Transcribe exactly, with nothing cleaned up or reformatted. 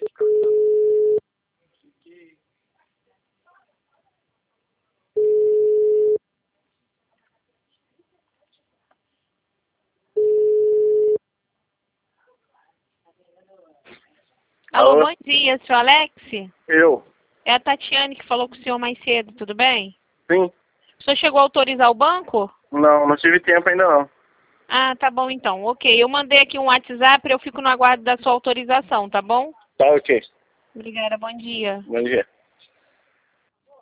Alô, bom dia, senhor Alex? Eu? É a Tatiane que falou com o senhor mais cedo, tudo bem? Sim. O senhor chegou a autorizar o banco? Não, não tive tempo ainda não. Ah, tá bom então. Ok, eu mandei aqui um WhatsApp, eu fico no aguardo da sua autorização, tá bom? Tá ok. Obrigada, bom dia. Bom dia.